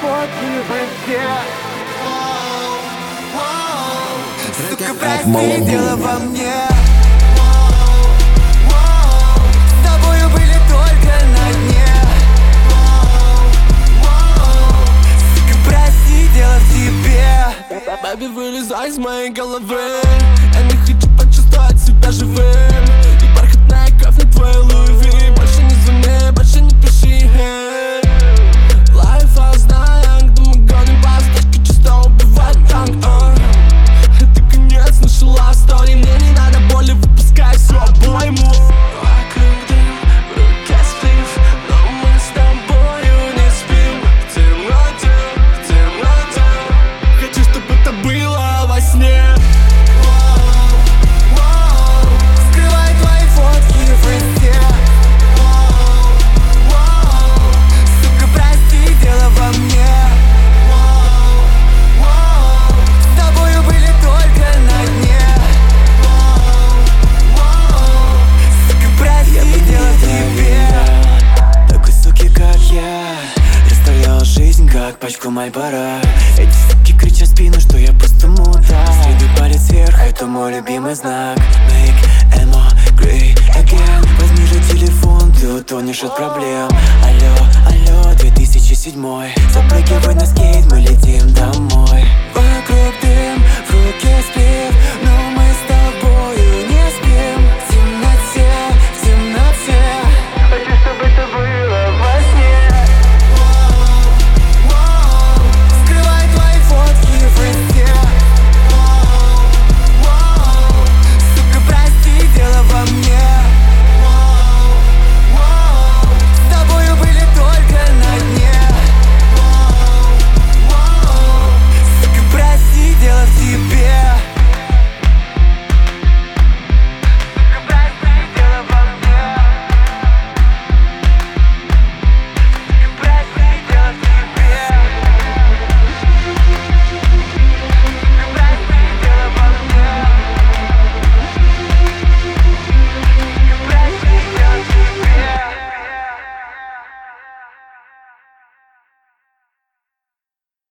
фотки в инсте. Сука, прости, дело во мне. С тобою были только на дне. Сука, прости, дело в тебе. Бэби, вылезай из моей головы. Я не хочу почувствовать себя живым. И бархатная кровь на твоей Луи. Больше не звони, больше не пиши. Life аз знаем, где мы гоним по стежке, чисто убивать танк. Это конец нашей love story. Мне не надо боли, выпускай всю обойму. Вокруг дым, в руке сплив, но мы с тобою не спим. В темноте, в темноте. Хочу, чтобы это было во сне. Скрывай твои фотки в инсте. Сука, прости, дело во мне. С тобою были только на дне. Сука, прости, дело в тебе. Такой суки, как я, расставлял жизнь, как пачку Мальборо. Эти суки кричат в спину, что я просто мудак. Средний палец вверх, это мой любимый знак. Make Emo great again. Возьми же телефон, ты утонешь от проблем. Алло, алло, 2007. Запрыгивай на скейт, мы летим домой. Вокруг дым, в руке сплив,